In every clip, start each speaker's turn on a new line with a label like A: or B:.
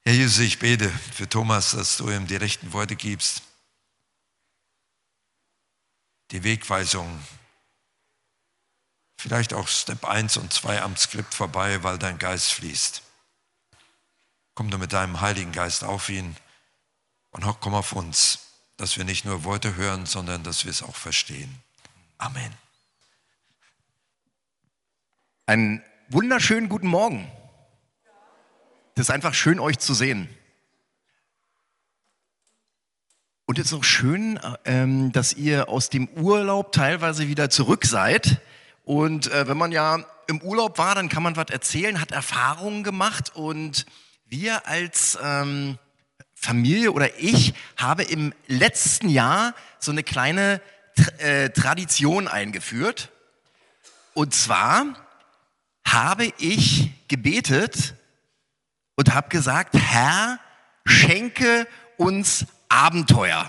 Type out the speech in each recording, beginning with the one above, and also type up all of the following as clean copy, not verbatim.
A: Herr Jesus, ich bete für Thomas, dass du ihm die rechten Worte gibst, die Wegweisung, vielleicht auch Step 1 und 2 am Skript vorbei, weil dein Geist fließt. Komm du mit deinem Heiligen Geist auf ihn und komm auf uns, dass wir nicht nur Worte hören, sondern dass wir es auch verstehen. Amen.
B: Einen wunderschönen guten Morgen. Das ist einfach schön, euch zu sehen. Und es ist auch schön, dass ihr aus dem Urlaub teilweise wieder zurück seid. Und wenn man ja im Urlaub war, dann kann man was erzählen, hat Erfahrungen gemacht. Und wir als Familie oder ich habe im letzten Jahr so eine kleine Tradition eingeführt. Und zwar habe ich gebetet und habe gesagt, Herr, schenke uns Abenteuer.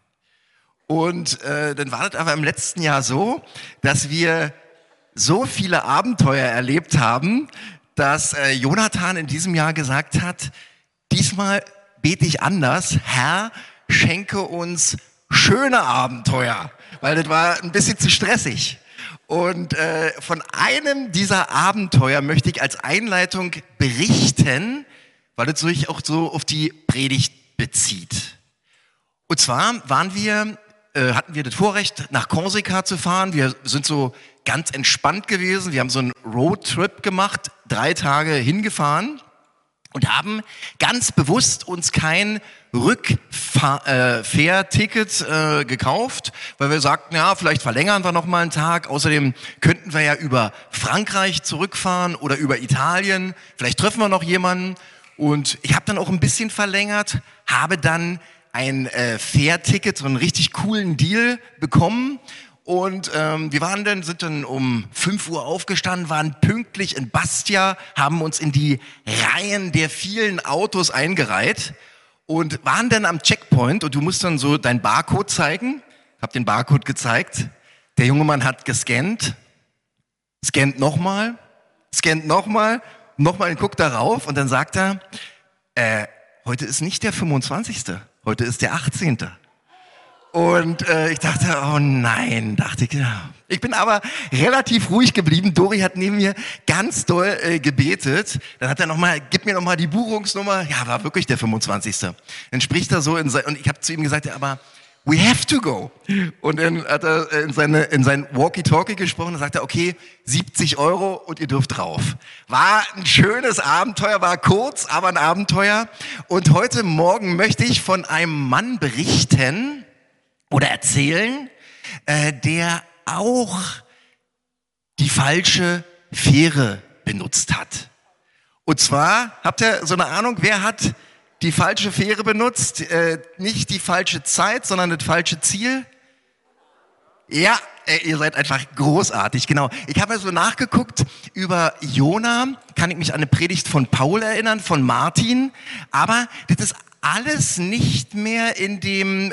B: Und dann war das aber im letzten Jahr so, dass wir so viele Abenteuer erlebt haben, dass Jonathan in diesem Jahr gesagt hat, diesmal bete ich anders, Herr, schenke uns schöne Abenteuer, weil das war ein bisschen zu stressig. Und von einem dieser Abenteuer möchte ich als Einleitung berichten, weil es sich auch so auf die Predigt bezieht. Und zwar hatten wir das Vorrecht, nach Korsika zu fahren. Wir sind so ganz entspannt gewesen. Wir haben so einen Roadtrip gemacht, 3 Tage hingefahren und haben ganz bewusst uns kein Rückfährticket gekauft, weil wir sagten, ja, vielleicht verlängern wir noch mal einen Tag. Außerdem könnten wir ja über Frankreich zurückfahren oder über Italien. Vielleicht treffen wir noch jemanden. Und ich habe dann auch ein bisschen verlängert, habe dann ein Fährticket, so einen richtig coolen Deal bekommen. Und wir sind dann um 5 Uhr aufgestanden, waren pünktlich in Bastia, haben uns in die Reihen der vielen Autos eingereiht und waren dann am Checkpoint und du musst dann so deinen Barcode zeigen. Hab den Barcode gezeigt. Der junge Mann hat gescannt, scannt nochmal, nochmal und guckt darauf und dann sagt er, heute ist nicht der 25., heute ist der 18. Und ich dachte, oh nein, ja. Ich bin aber relativ ruhig geblieben. Dori hat neben mir ganz doll gebetet. Dann hat er gib mir nochmal die Buchungsnummer. Ja, war wirklich der 25. Dann spricht er so und ich habe zu ihm gesagt, ja, aber we have to go. Und dann hat er in sein Walkie-Talkie gesprochen und sagte, okay, 70 € und ihr dürft drauf. War ein schönes Abenteuer, war kurz, aber ein Abenteuer. Und heute Morgen möchte ich von einem Mann berichten oder erzählen, der auch die falsche Fähre benutzt hat. Und zwar, habt ihr so eine Ahnung, wer hat die falsche Fähre benutzt? Nicht die falsche Zeit, sondern das falsche Ziel? Ja, ihr seid einfach großartig, genau. Ich habe so nachgeguckt über Jona, kann ich mich an eine Predigt von Paul erinnern, von Martin, aber das ist alles nicht mehr in dem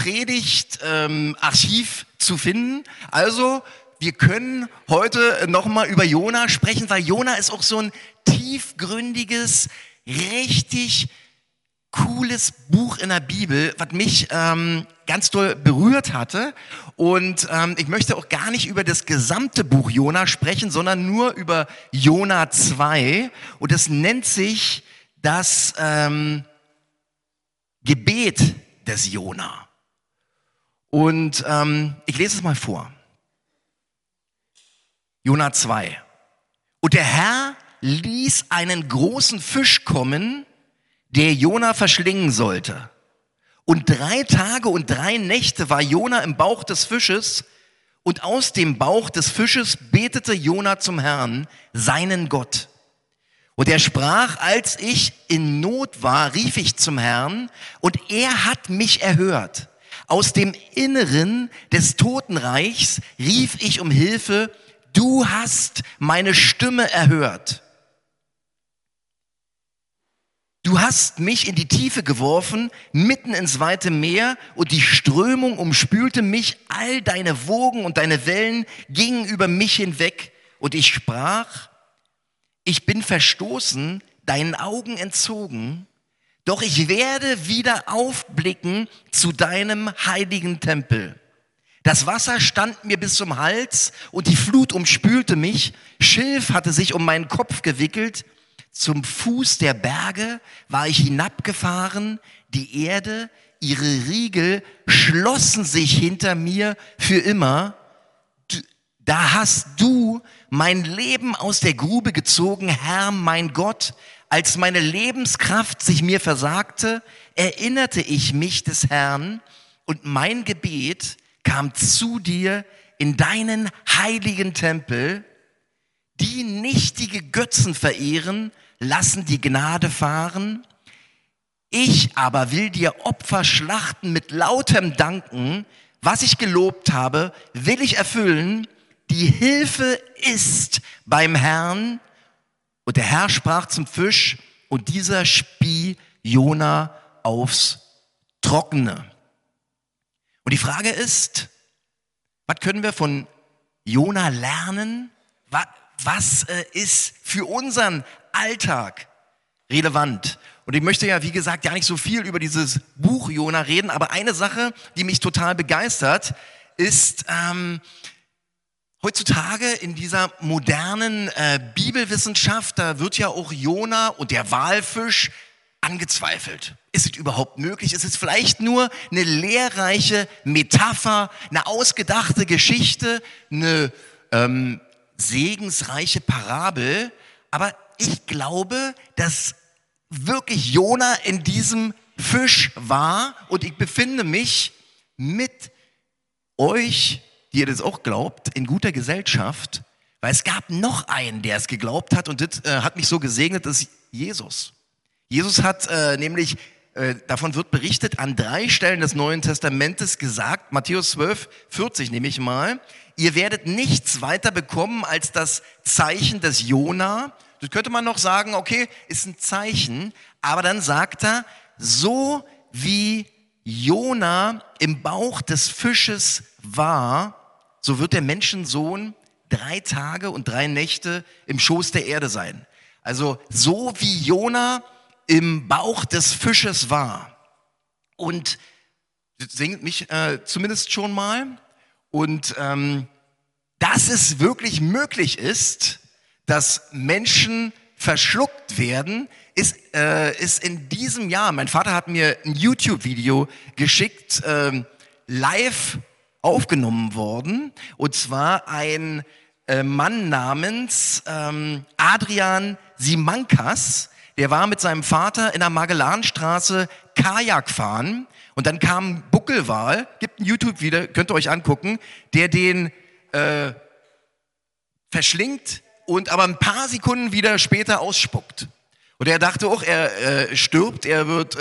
B: Predigtarchiv zu finden. Also wir können heute nochmal über Jona sprechen, weil Jona ist auch so ein tiefgründiges, richtig cooles Buch in der Bibel, was mich ganz doll berührt hatte. Und ich möchte auch gar nicht über das gesamte Buch Jona sprechen, sondern nur über Jona 2. Und das nennt sich das Gebet des Jona. Und ich lese es mal vor. Jona 2. Und der Herr ließ einen großen Fisch kommen, der Jona verschlingen sollte. Und 3 Tage und 3 Nächte war Jona im Bauch des Fisches, und aus dem Bauch des Fisches betete Jona zum Herrn, seinen Gott. Und er sprach, als ich in Not war, rief ich zum Herrn, und er hat mich erhört. Aus dem Inneren des Totenreichs rief ich um Hilfe, du hast meine Stimme erhört. Du hast mich in die Tiefe geworfen, mitten ins weite Meer, und die Strömung umspülte mich, all deine Wogen und deine Wellen gingen über mich hinweg. Und ich sprach, ich bin verstoßen, deinen Augen entzogen, Doch ich werde wieder aufblicken zu deinem heiligen Tempel. Das Wasser stand mir bis zum Hals und die Flut umspülte mich. Schilf hatte sich um meinen Kopf gewickelt. Zum Fuß der Berge war ich hinabgefahren. Die Erde, ihre Riegel schlossen sich hinter mir für immer. Da hast du mein Leben aus der Grube gezogen, Herr, mein Gott. Als meine Lebenskraft sich mir versagte, erinnerte ich mich des Herrn und mein Gebet kam zu dir in deinen heiligen Tempel. Die nichtige Götzen verehren, lassen die Gnade fahren. Ich aber will dir Opfer schlachten mit lautem Danken. Was ich gelobt habe, will ich erfüllen. Die Hilfe ist beim Herrn. Und der Herr sprach zum Fisch und dieser spie Jona aufs Trockene. Und die Frage ist, was können wir von Jona lernen? Was ist für unseren Alltag relevant? Und ich möchte ja, wie gesagt, ja nicht so viel über dieses Buch Jona reden, aber eine Sache, die mich total begeistert, ist heutzutage in dieser modernen Bibelwissenschaft, da wird ja auch Jona und der Walfisch angezweifelt. Ist es überhaupt möglich? Ist es vielleicht nur eine lehrreiche Metapher, eine ausgedachte Geschichte, eine segensreiche Parabel? Aber ich glaube, dass wirklich Jona in diesem Fisch war und ich befinde mich mit euch, die ihr das auch glaubt, in guter Gesellschaft, weil es gab noch einen, der es geglaubt hat und das hat mich so gesegnet, das ist Jesus. Jesus hat nämlich, davon wird berichtet, an 3 Stellen des Neuen Testamentes gesagt, Matthäus 12,40 nehme ich mal, ihr werdet nichts weiter bekommen als das Zeichen des Jona. Das könnte man noch sagen, okay, ist ein Zeichen, aber dann sagt er, so wie Jona im Bauch des Fisches war, so wird der Menschensohn 3 Tage und 3 Nächte im Schoß der Erde sein. Also so wie Jona im Bauch des Fisches war. Und das singt mich zumindest schon mal. Und dass es wirklich möglich ist, dass Menschen verschluckt werden, ist in diesem Jahr, mein Vater hat mir ein YouTube-Video geschickt, live aufgenommen worden. Und zwar ein Mann namens Adrian Simankas, der war mit seinem Vater in der Magellanstraße Kajak fahren und dann kam ein Buckelwal, gibt ein YouTube-Video, könnt ihr euch angucken, der den verschlingt und aber ein paar Sekunden wieder später ausspuckt. Und er dachte auch, er stirbt, er wird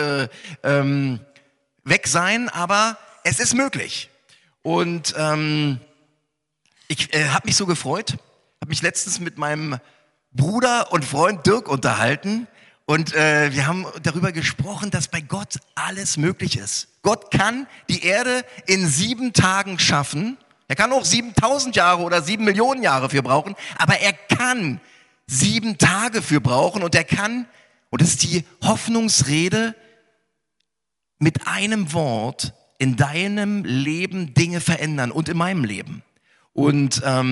B: weg sein, aber es ist möglich. Und ich habe mich so gefreut, habe mich letztens mit meinem Bruder und Freund Dirk unterhalten und wir haben darüber gesprochen, dass bei Gott alles möglich ist. Gott kann die Erde in 7 Tagen schaffen. Er kann auch 7.000 Jahre oder 7 Millionen Jahre für brauchen, aber er kann 7 Tage für brauchen und er kann, und das ist die Hoffnungsrede, mit einem Wort in deinem Leben Dinge verändern und in meinem Leben. Und das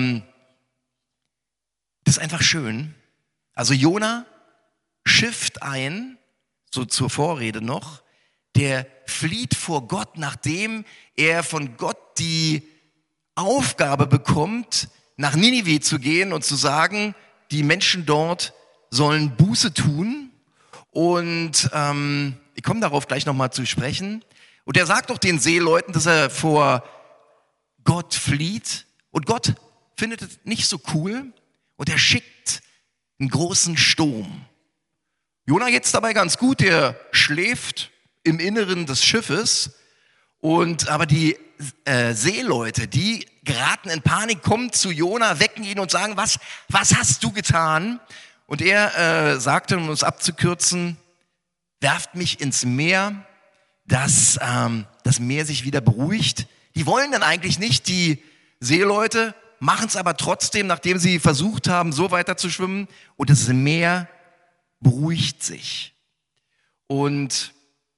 B: ist einfach schön. Also Jona schifft ein, so zur Vorrede noch, der flieht vor Gott, nachdem er von Gott die Aufgabe bekommt, nach Ninive zu gehen und zu sagen, die Menschen dort sollen Buße tun. Und ich komme darauf gleich nochmal zu sprechen. Und er sagt auch den Seeleuten, dass er vor Gott flieht. Und Gott findet es nicht so cool. Und er schickt einen großen Sturm. Jona geht's dabei ganz gut. Er schläft im Inneren des Schiffes. Aber die Seeleute, die geraten in Panik, kommen zu Jona, wecken ihn und sagen, was hast du getan? Und er sagte, um es abzukürzen, werft mich ins Meer, dass das Meer sich wieder beruhigt. Die wollen dann eigentlich nicht, die Seeleute, machen es aber trotzdem, nachdem sie versucht haben, so weiter zu schwimmen. Und das Meer beruhigt sich. Und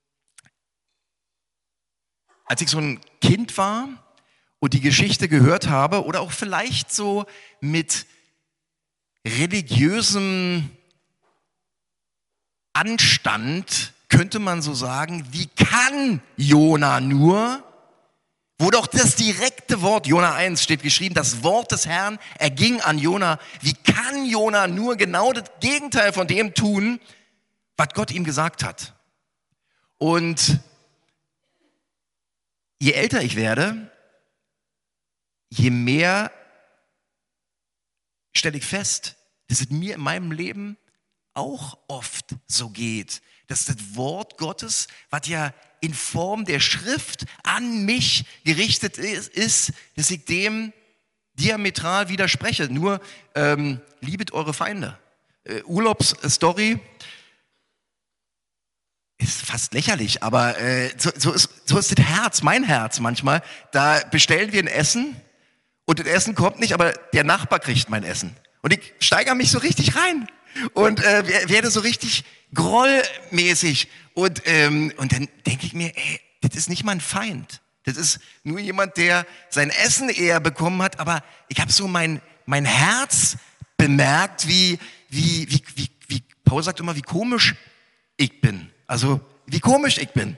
B: als ich so ein Kind war und die Geschichte gehört habe oder auch vielleicht so mit religiösem Anstand, könnte man so sagen, wie kann Jona nur, wo doch das direkte Wort, Jona 1 steht geschrieben, das Wort des Herrn erging an Jona, wie kann Jona nur genau das Gegenteil von dem tun, was Gott ihm gesagt hat? Und je älter ich werde, je mehr stelle ich fest, dass es mir in meinem Leben auch oft so geht, dass das Wort Gottes, was ja in Form der Schrift an mich gerichtet ist, dass ich dem diametral widerspreche. Nur liebet eure Feinde. Urlaubsstory ist fast lächerlich, aber so ist das Herz, mein Herz manchmal. Da bestellen wir ein Essen und das Essen kommt nicht, aber der Nachbar kriegt mein Essen. Und ich steigere mich so richtig rein und werde so richtig grollmäßig. Und dann denke ich mir, ey, das ist nicht mein Feind. Das ist nur jemand, der sein Essen eher bekommen hat. Aber ich habe so mein Herz bemerkt, wie Paul sagt immer, wie komisch ich bin. Also, wie komisch ich bin.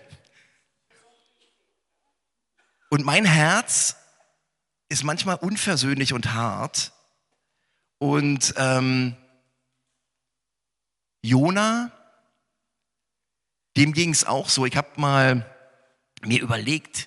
B: Und mein Herz ist manchmal unversöhnlich und hart. Und Jona, dem ging es auch so. Ich habe mal mir überlegt,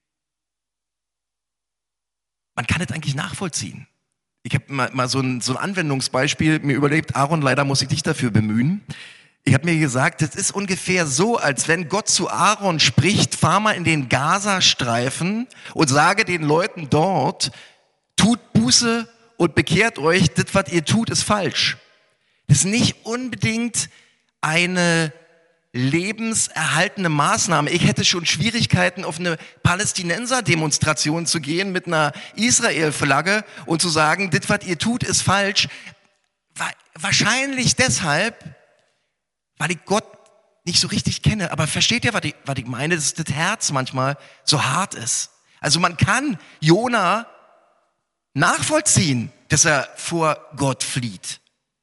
B: man kann das eigentlich nachvollziehen. Ich habe mal so ein Anwendungsbeispiel mir überlegt, Aaron, leider muss ich dich dafür bemühen. Ich habe mir gesagt, das ist ungefähr so, als wenn Gott zu Aaron spricht, fahr mal in den Gazastreifen und sage den Leuten dort, tut Buße und bekehrt euch, das, was ihr tut, ist falsch. Das ist nicht unbedingt eine lebenserhaltende Maßnahme. Ich hätte schon Schwierigkeiten, auf eine Palästinenser-Demonstration zu gehen mit einer Israel-Flagge und zu sagen, das, was ihr tut, ist falsch. Wahrscheinlich deshalb, weil ich Gott nicht so richtig kenne. Aber versteht ihr, was ich meine? Dass das Herz manchmal so hart ist. Also man kann Jona nachvollziehen, dass er vor Gott flieht.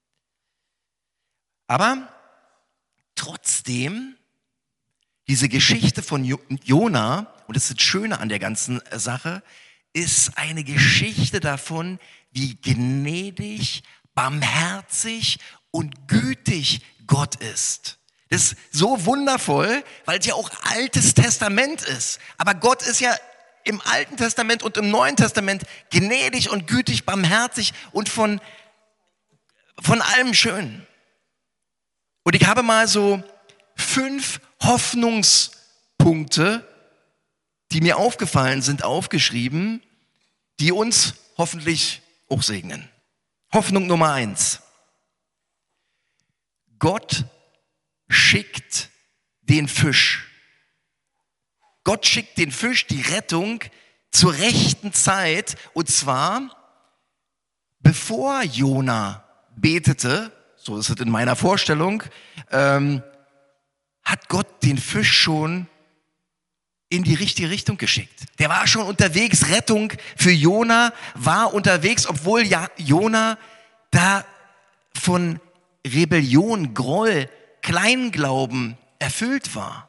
B: Aber trotzdem, diese Geschichte von Jona, und das ist das Schöne an der ganzen Sache, ist eine Geschichte davon, wie gnädig, barmherzig und gütig Gott ist. Das ist so wundervoll, weil es ja auch Altes Testament ist. Aber Gott ist ja im Alten Testament und im Neuen Testament gnädig und gütig, barmherzig und von allem schön. Und ich habe mal so 5 Hoffnungspunkte, die mir aufgefallen sind, aufgeschrieben, die uns hoffentlich auch segnen. Hoffnung Nummer 1. Gott schickt den Fisch. Gott schickt den Fisch, die Rettung, zur rechten Zeit. Und zwar, bevor Jona betete, so ist es in meiner Vorstellung, hat Gott den Fisch schon in die richtige Richtung geschickt. Der war schon unterwegs, Rettung für Jona war unterwegs, obwohl Jona da von Rebellion, Groll, Kleinglauben erfüllt war.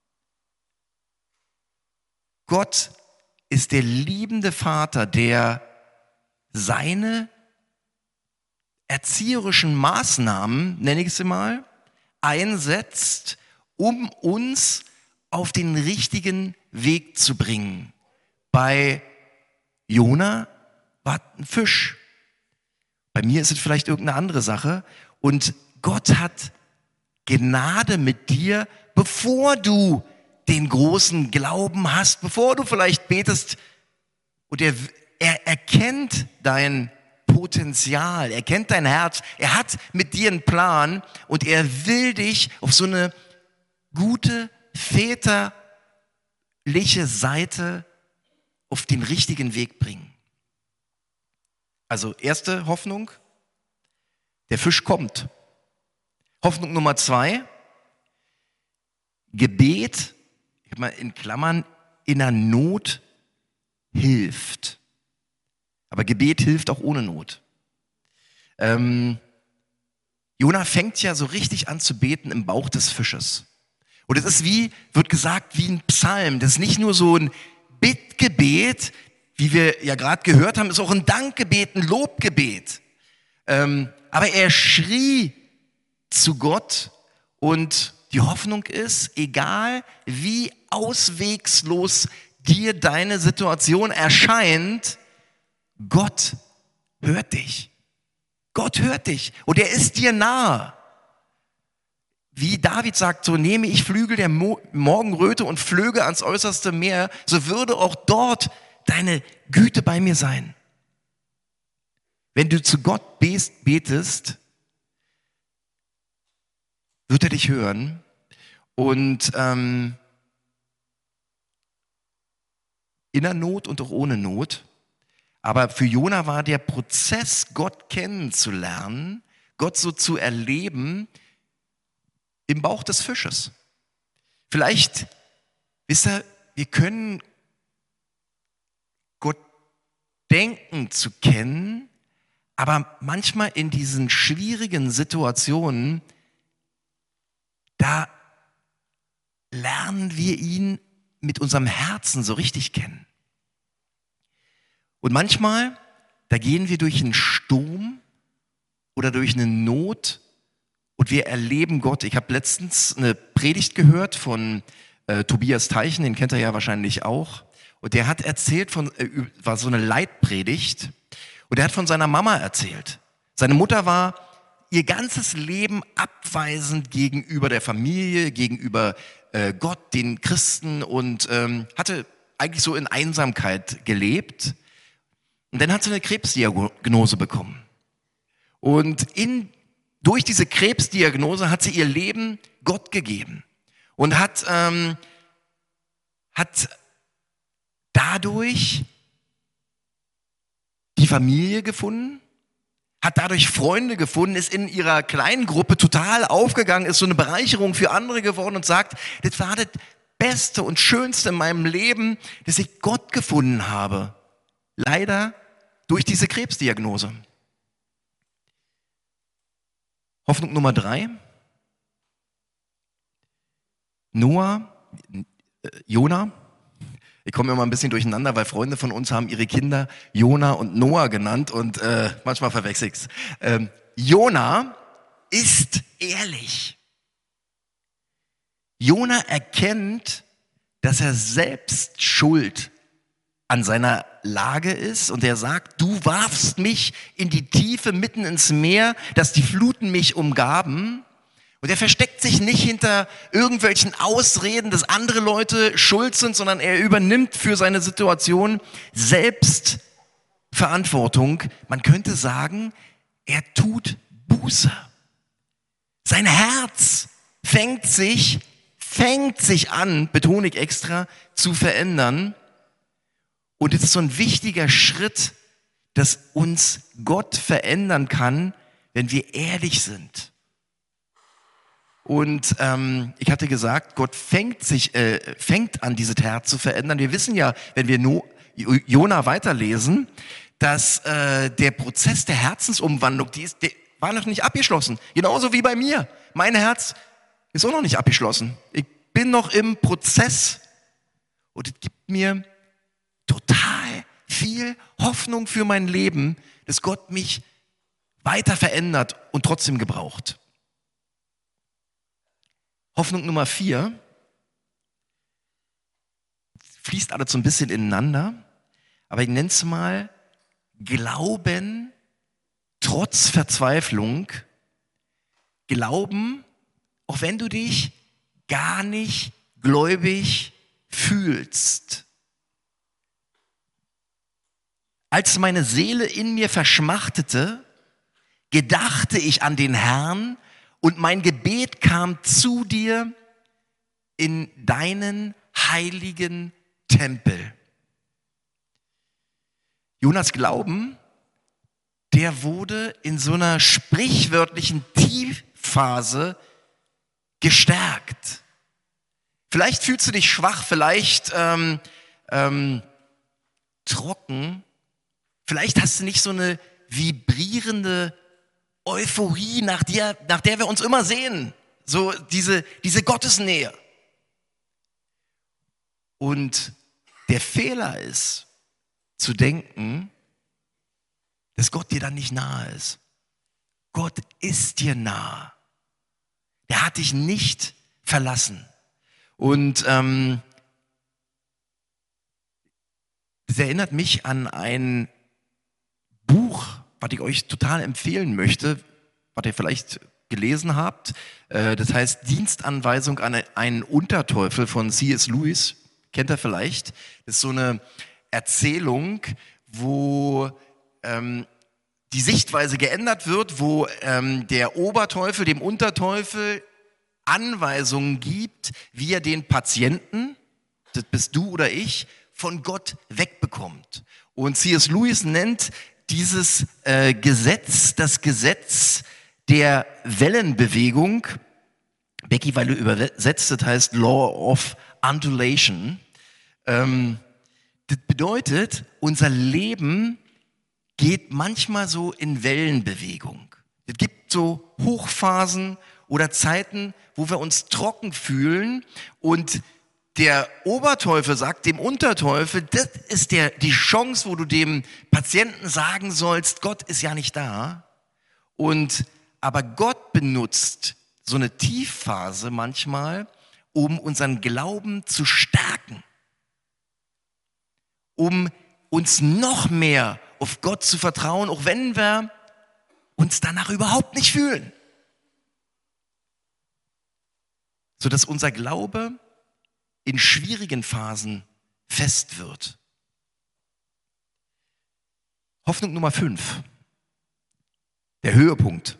B: Gott ist der liebende Vater, der seine erzieherischen Maßnahmen, nenne ich es mal, einsetzt, um uns auf den richtigen Weg zu bringen. Bei Jona war ein Fisch. Bei mir ist es vielleicht irgendeine andere Sache. Und Gott hat Gnade mit dir, bevor du den großen Glauben hast, bevor du vielleicht betest. Und er erkennt dein Potenzial, er kennt dein Herz, er hat mit dir einen Plan und er will dich auf so eine gute, väterliche Seite auf den richtigen Weg bringen. Also erste Hoffnung, der Fisch kommt. Hoffnung Nummer 2, Gebet, ich habe mal in Klammern, in der Not hilft. Aber Gebet hilft auch ohne Not. Jona fängt ja so richtig an zu beten im Bauch des Fisches. Und es ist wird gesagt, wie ein Psalm. Das ist nicht nur so ein Bittgebet, wie wir ja gerade gehört haben, ist auch ein Dankgebet, ein Lobgebet. Aber er schrie zu Gott und die Hoffnung ist, egal wie auswegslos dir deine Situation erscheint, Gott hört dich. Gott hört dich und er ist dir nahe. Wie David sagt, so nehme ich Flügel der Morgenröte und flöge ans äußerste Meer, so würde auch dort deine Güte bei mir sein. Wenn du zu Gott betest, wird er dich hören und in der Not und auch ohne Not. Aber für Jona war der Prozess, Gott kennenzulernen, Gott so zu erleben, im Bauch des Fisches. Vielleicht, wisst ihr, wir können Gott denken zu kennen, aber manchmal in diesen schwierigen Situationen, da lernen wir ihn mit unserem Herzen so richtig kennen. Und manchmal, da gehen wir durch einen Sturm oder durch eine Not und wir erleben Gott. Ich habe letztens eine Predigt gehört von Tobias Teichen, den kennt ihr ja wahrscheinlich auch. Und der hat erzählt, war so eine Leitpredigt, und er hat von seiner Mama erzählt. Seine Mutter war ihr ganzes Leben abweisend gegenüber der Familie, gegenüber Gott, den Christen und hatte eigentlich so in Einsamkeit gelebt. Und dann hat sie eine Krebsdiagnose bekommen. Und durch diese Krebsdiagnose hat sie ihr Leben Gott gegeben und hat dadurch die Familie gefunden, hat dadurch Freunde gefunden, ist in ihrer kleinen Gruppe total aufgegangen, ist so eine Bereicherung für andere geworden und sagt, das war das Beste und Schönste in meinem Leben, dass ich Gott gefunden habe. Leider durch diese Krebsdiagnose. Hoffnung Nummer 3. Jona. Ich komme immer ein bisschen durcheinander, weil Freunde von uns haben ihre Kinder Jona und Noah genannt und manchmal verwechsel ich's. Jona ist ehrlich. Jona erkennt, dass er selbst schuld an seiner Lage ist und er sagt, du warfst mich in die Tiefe mitten ins Meer, dass die Fluten mich umgaben. Und er versteckt sich nicht hinter irgendwelchen Ausreden, dass andere Leute schuld sind, sondern er übernimmt für seine Situation selbst Verantwortung. Man könnte sagen, er tut Buße. Sein Herz fängt sich an, betone ich extra, zu verändern. Und es ist so ein wichtiger Schritt, dass uns Gott verändern kann, wenn wir ehrlich sind. Und ich hatte gesagt, Gott fängt an, dieses Herz zu verändern. Wir wissen ja, wenn wir Jona weiterlesen, dass der Prozess der Herzensumwandlung, der war noch nicht abgeschlossen. Genauso wie bei mir. Mein Herz ist auch noch nicht abgeschlossen. Ich bin noch im Prozess. Und es gibt mir total viel Hoffnung für mein Leben, dass Gott mich weiter verändert und trotzdem gebraucht. Hoffnung Nummer 4 fließt alles so ein bisschen ineinander, aber ich nenne es mal Glauben trotz Verzweiflung. Glauben, auch wenn du dich gar nicht gläubig fühlst. Als meine Seele in mir verschmachtete, gedachte ich an den Herrn und mein Gebet kam zu dir in deinen heiligen Tempel. Jonas Glauben, der wurde in so einer sprichwörtlichen Tiefphase gestärkt. Vielleicht fühlst du dich schwach, vielleicht trocken. Vielleicht hast du nicht so eine vibrierende Euphorie, nach der wir uns immer sehen. So diese Gottesnähe. Und der Fehler ist, zu denken, dass Gott dir dann nicht nahe ist. Gott ist dir nahe. Der hat dich nicht verlassen. Und das erinnert mich an ein Buch, was ich euch total empfehlen möchte, was ihr vielleicht gelesen habt. Das heißt Dienstanweisung an einen Unterteufel von C.S. Lewis. Kennt ihr vielleicht? Das ist so eine Erzählung, wo die Sichtweise geändert wird, wo der Oberteufel dem Unterteufel Anweisungen gibt, wie er den Patienten, das bist du oder ich, von Gott wegbekommt. Und C.S. Lewis nennt dieses Gesetz das Gesetz der Wellenbewegung. Becky, weil du übersetzt, das heißt Law of Undulation. Das bedeutet, unser Leben geht manchmal so in Wellenbewegung. Es gibt so Hochphasen oder Zeiten, wo wir uns trocken fühlen und der Oberteufel sagt dem Unterteufel, das ist die Chance, wo du dem Patienten sagen sollst, Gott ist ja nicht da. Aber Gott benutzt so eine Tiefphase manchmal, um unseren Glauben zu stärken, um uns noch mehr auf Gott zu vertrauen, auch wenn wir uns danach überhaupt nicht fühlen. Sodass unser Glaube in schwierigen Phasen fest wird. Hoffnung Nummer 5. Der Höhepunkt.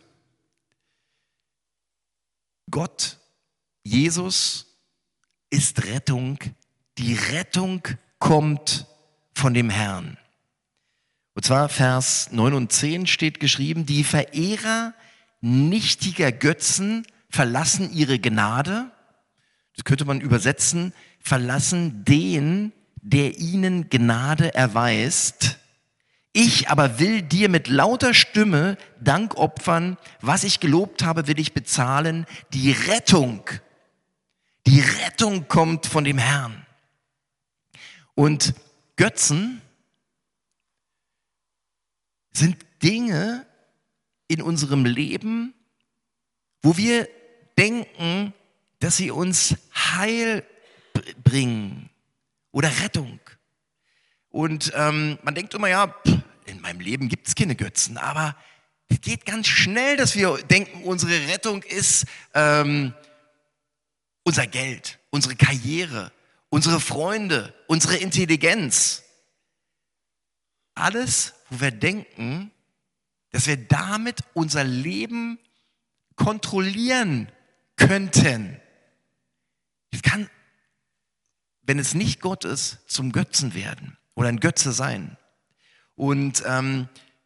B: Gott, Jesus ist Rettung. Die Rettung kommt von dem Herrn. Und zwar Vers 9 und 10 steht geschrieben, die Verehrer nichtiger Götzen verlassen ihre Gnade. Das könnte man übersetzen, verlassen den, der ihnen Gnade erweist. Ich aber will dir mit lauter Stimme Dank opfern, was ich gelobt habe, will ich bezahlen. Die Rettung kommt von dem Herrn. Und Götzen sind Dinge in unserem Leben, wo wir denken, dass sie uns Heil bringen oder Rettung. Und man denkt immer, ja, in meinem Leben gibt es keine Götzen, aber es geht ganz schnell, dass wir denken, unsere Rettung ist unser Geld, unsere Karriere, unsere Freunde, unsere Intelligenz. Alles, wo wir denken, dass wir damit unser Leben kontrollieren könnten. Es kann, wenn es nicht Gott ist, zum Götzen werden oder ein Götze sein. Und das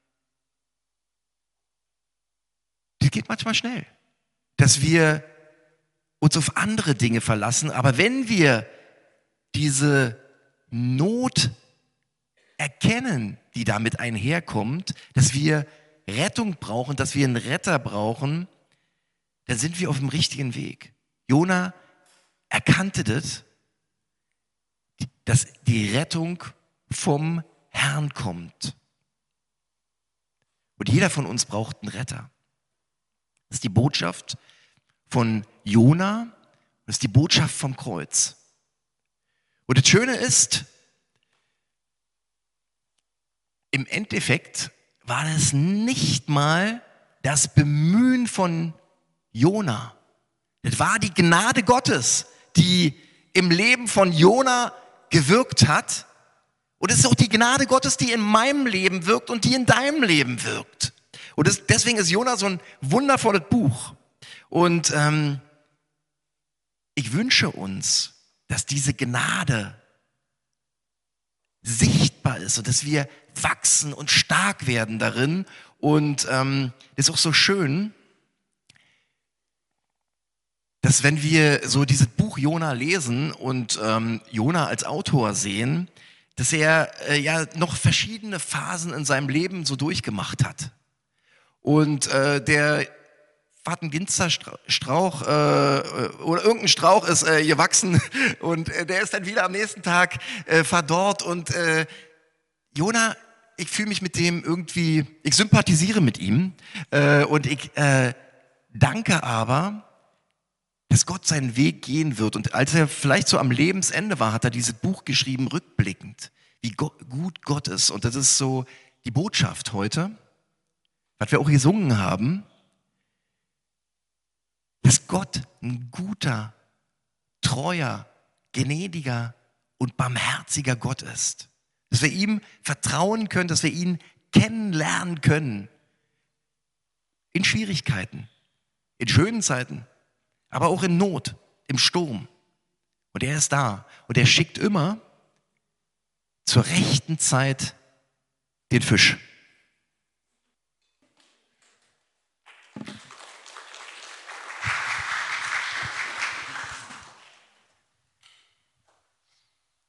B: geht manchmal schnell, dass wir uns auf andere Dinge verlassen. Aber wenn wir diese Not erkennen, die damit einherkommt, dass wir Rettung brauchen, dass wir einen Retter brauchen, dann sind wir auf dem richtigen Weg. Jona erkannte das, dass die Rettung vom Herrn kommt. Und jeder von uns braucht einen Retter. Das ist die Botschaft von Jona, das ist die Botschaft vom Kreuz. Und das Schöne ist, im Endeffekt war das nicht mal das Bemühen von Jona. Das war die Gnade Gottes, die im Leben von Jona gewirkt hat. Und es ist auch die Gnade Gottes, die in meinem Leben wirkt und die in deinem Leben wirkt. Und deswegen ist Jona so ein wundervolles Buch. Und ich wünsche uns, dass diese Gnade sichtbar ist und dass wir wachsen und stark werden darin. Und das ist auch so schön, dass wenn wir so dieses Buch Jona lesen und Jona als Autor sehen, dass er ja noch verschiedene Phasen in seinem Leben so durchgemacht hat. Und der Fadenginster-Strauch oder irgendein Strauch ist gewachsen und der ist dann wieder am nächsten Tag verdorrt. Und Jona, ich fühle mich mit dem irgendwie, ich sympathisiere mit ihm und ich danke aber, dass Gott seinen Weg gehen wird. Und als er vielleicht so am Lebensende war, hat er dieses Buch geschrieben, rückblickend, wie gut Gott ist. Und das ist so die Botschaft heute, was wir auch gesungen haben, dass Gott ein guter, treuer, gnädiger und barmherziger Gott ist. Dass wir ihm vertrauen können, dass wir ihn kennenlernen können. In Schwierigkeiten, in schönen Zeiten, aber auch in Not, im Sturm. Und er ist da. Und er schickt immer zur rechten Zeit den Fisch.